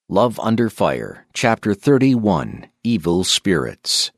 Love Under Fire, Chapter 31, Evil Spirits.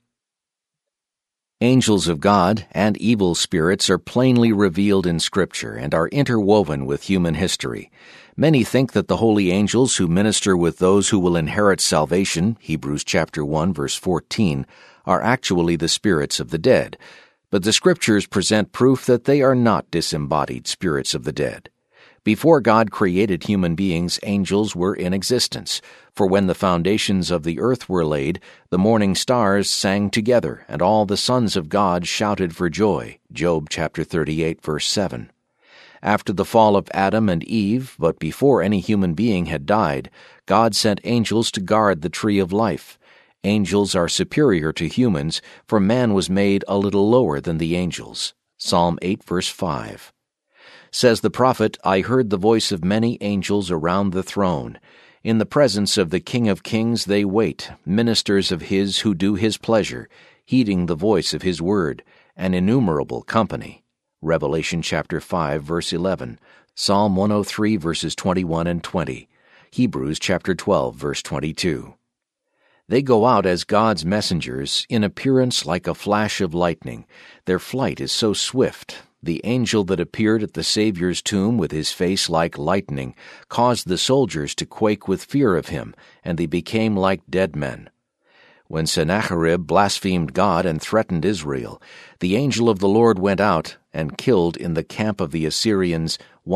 Angels of God and evil spirits are plainly revealed in Scripture and are interwoven with human history. Many think that the holy angels who minister with those who will inherit salvation, Hebrews chapter 1, verse 14, are actually the spirits of the dead, but the Scriptures present proof that they are not disembodied spirits of the dead. Before God created human beings, angels were in existence, for when the foundations of the earth were laid, the morning stars sang together, and all the sons of God shouted for joy. Job chapter 38, verse 7. After the fall of Adam and Eve, but before any human being had died, God sent angels to guard the tree of life. Angels are superior to humans, for man was made a little lower than the angels. Psalm 8, verse 5. Says the prophet, I heard the voice of many angels around the throne. In the presence of the King of Kings they wait, ministers of his who do his pleasure, heeding the voice of his word, an innumerable company. Revelation chapter 5, verse 11, Psalm 103, verses 21 and 20, Hebrews chapter 12, verse 22. They go out as God's messengers, in appearance like a flash of lightning. Their flight is so swift. The angel that appeared at the Savior's tomb with his face like lightning caused the soldiers to quake with fear of him, and they became like dead men. When Sennacherib blasphemed God and threatened Israel, the angel of the Lord went out and killed in the camp of the Assyrians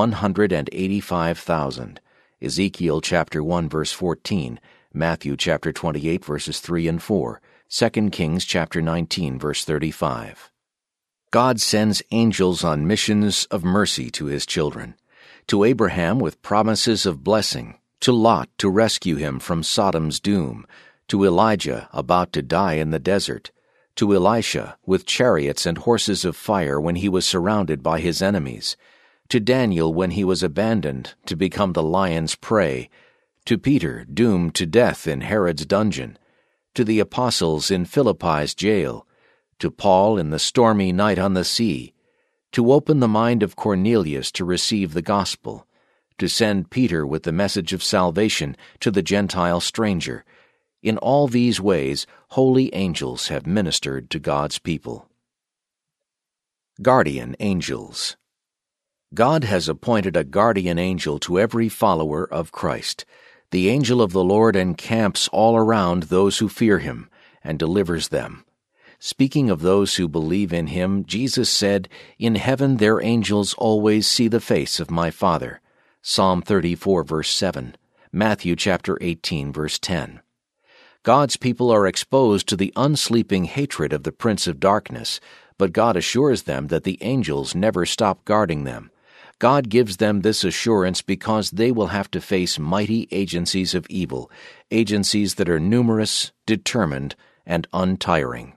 185,000. Ezekiel chapter 1, verse 14, Matthew chapter 28, verses 3 and 4, 2 Kings chapter 19, verse 35. God sends angels on missions of mercy to his children. To Abraham with promises of blessing, to Lot to rescue him from Sodom's doom, to Elijah about to die in the desert, to Elisha with chariots and horses of fire when he was surrounded by his enemies, to Daniel when he was abandoned to become the lion's prey, to Peter doomed to death in Herod's dungeon, to the apostles in Philippi's jail, to Paul in the stormy night on the sea, to open the mind of Cornelius to receive the gospel, to send Peter with the message of salvation to the Gentile stranger. In all these ways, holy angels have ministered to God's people. Guardian Angels. God has appointed a guardian angel to every follower of Christ. The angel of the Lord encamps all around those who fear him and delivers them. Speaking of those who believe in him, Jesus said, In heaven their angels always see the face of my Father. Psalm 34, verse 7. Matthew chapter 18, verse 10. God's people are exposed to the unsleeping hatred of the prince of darkness, but God assures them that the angels never stop guarding them. God gives them this assurance because they will have to face mighty agencies of evil, agencies that are numerous, determined, and untiring.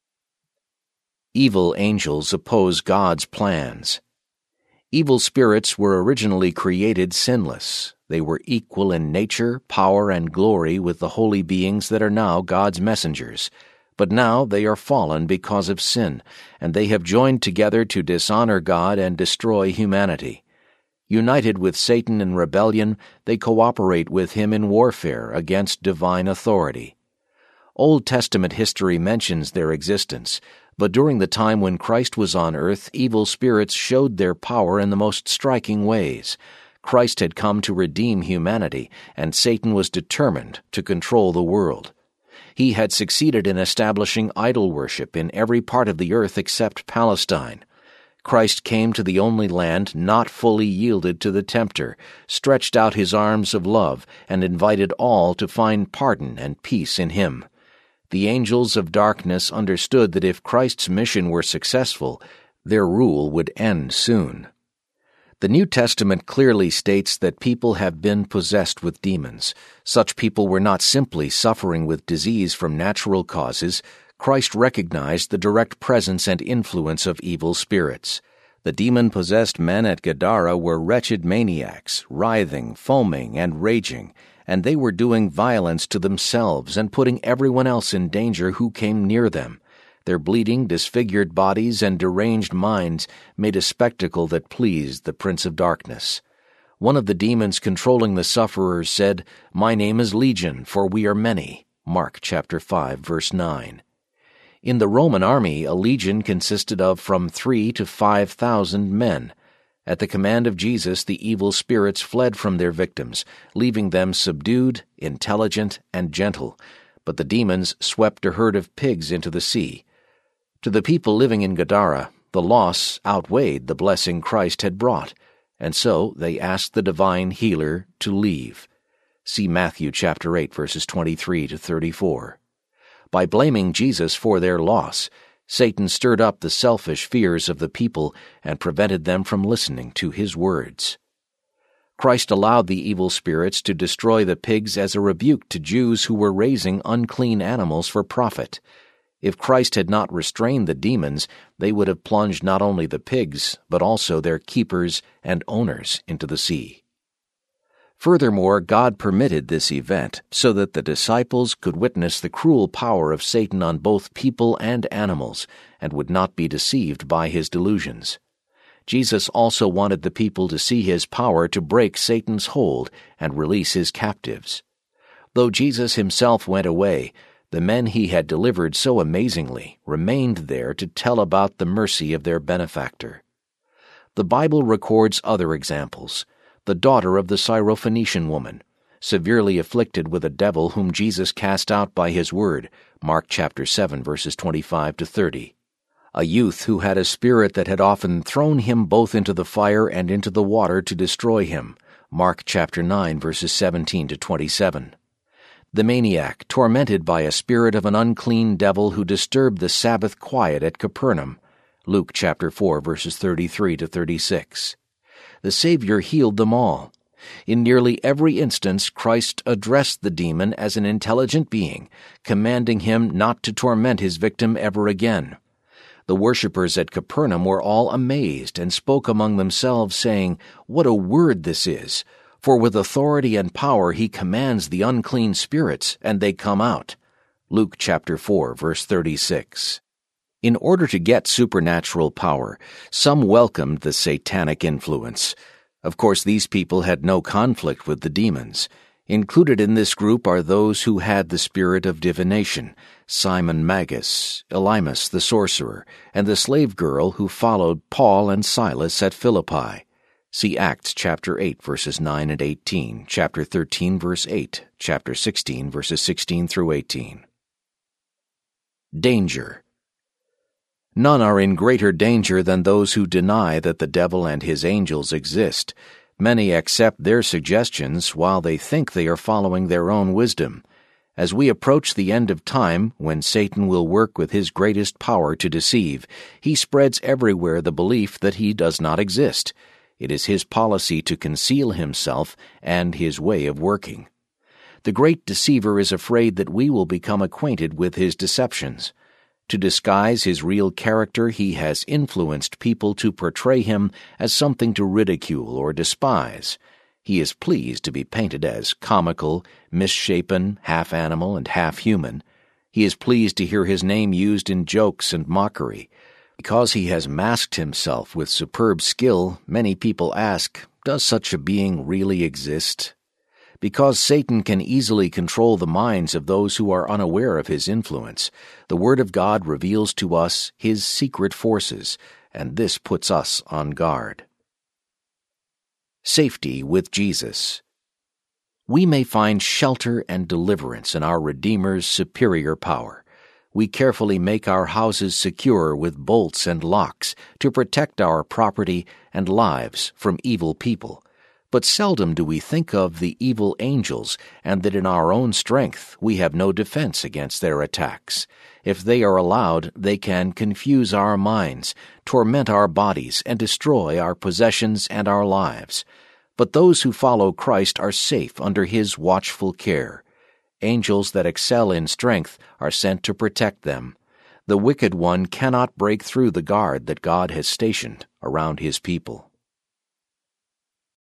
Evil angels oppose God's plans. Evil spirits were originally created sinless. They were equal in nature, power, and glory with the holy beings that are now God's messengers. But now they are fallen because of sin, and they have joined together to dishonor God and destroy humanity. United with Satan in rebellion, they cooperate with him in warfare against divine authority. Old Testament history mentions their existence, but during the time when Christ was on earth, evil spirits showed their power in the most striking ways. Christ had come to redeem humanity, and Satan was determined to control the world. He had succeeded in establishing idol worship in every part of the earth except Palestine. Christ came to the only land not fully yielded to the tempter, stretched out his arms of love, and invited all to find pardon and peace in him. The angels of darkness understood that if Christ's mission were successful, their rule would end soon. The New Testament clearly states that people have been possessed with demons. Such people were not simply suffering with disease from natural causes. Christ recognized the direct presence and influence of evil spirits. The demon-possessed men at Gadara were wretched maniacs, writhing, foaming, and raging, and they were doing violence to themselves and putting everyone else in danger who came near them. Their bleeding, disfigured bodies and deranged minds made a spectacle that pleased the Prince of Darkness. One of the demons controlling the sufferers said, "My name is Legion, for we are many." Mark chapter 5, verse 9. In the Roman army, a legion consisted of from 3,000 to 5,000 men. At the command of Jesus, the evil spirits fled from their victims, leaving them subdued, intelligent, and gentle, but the demons swept a herd of pigs into the sea. To the people living in Gadara, the loss outweighed the blessing Christ had brought, and so they asked the divine healer to leave. See Matthew chapter 8, verses 23 to 34. By blaming Jesus for their loss, Satan stirred up the selfish fears of the people and prevented them from listening to his words. Christ allowed the evil spirits to destroy the pigs as a rebuke to Jews who were raising unclean animals for profit. If Christ had not restrained the demons, they would have plunged not only the pigs, but also their keepers and owners into the sea. Furthermore, God permitted this event so that the disciples could witness the cruel power of Satan on both people and animals, and would not be deceived by his delusions. Jesus also wanted the people to see his power to break Satan's hold and release his captives. Though Jesus himself went away, the men he had delivered so amazingly remained there to tell about the mercy of their benefactor. The Bible records other examples. The daughter of the Syrophoenician woman, severely afflicted with a devil whom Jesus cast out by his word, Mark chapter 7, verses 25 to 30. A youth who had a spirit that had often thrown him both into the fire and into the water to destroy him, Mark chapter 9, verses 17 to 27. The maniac, tormented by a spirit of an unclean devil who disturbed the Sabbath quiet at Capernaum, Luke chapter 4, verses 33 to 36. The Savior healed them all. In nearly every instance, Christ addressed the demon as an intelligent being, commanding him not to torment his victim ever again. The worshippers at Capernaum were all amazed and spoke among themselves, saying, "What a word this is! For with authority and power he commands the unclean spirits, and they come out." Luke chapter 4, verse 36. In order to get supernatural power, some welcomed the satanic influence. Of course, these people had no conflict with the demons. Included in this group are those who had the spirit of divination, Simon Magus, Elymas the sorcerer, and the slave girl who followed Paul and Silas at Philippi. See Acts chapter 8, verses 9 and 18, chapter 13, verse 8, chapter 16, verses 16 through 18. Danger. None are in greater danger than those who deny that the devil and his angels exist. Many accept their suggestions while they think they are following their own wisdom. As we approach the end of time, when Satan will work with his greatest power to deceive, he spreads everywhere the belief that he does not exist. It is his policy to conceal himself and his way of working. The great deceiver is afraid that we will become acquainted with his deceptions. To disguise his real character, he has influenced people to portray him as something to ridicule or despise. He is pleased to be painted as comical, misshapen, half animal and half human. He is pleased to hear his name used in jokes and mockery. Because he has masked himself with superb skill, many people ask, does such a being really exist? Because Satan can easily control the minds of those who are unaware of his influence, the Word of God reveals to us his secret forces, and this puts us on guard. Safety with Jesus. We may find shelter and deliverance in our Redeemer's superior power. We carefully make our houses secure with bolts and locks to protect our property and lives from evil people. But seldom do we think of the evil angels, and that in our own strength we have no defense against their attacks. If they are allowed, they can confuse our minds, torment our bodies, and destroy our possessions and our lives. But those who follow Christ are safe under his watchful care. Angels that excel in strength are sent to protect them. The wicked one cannot break through the guard that God has stationed around his people.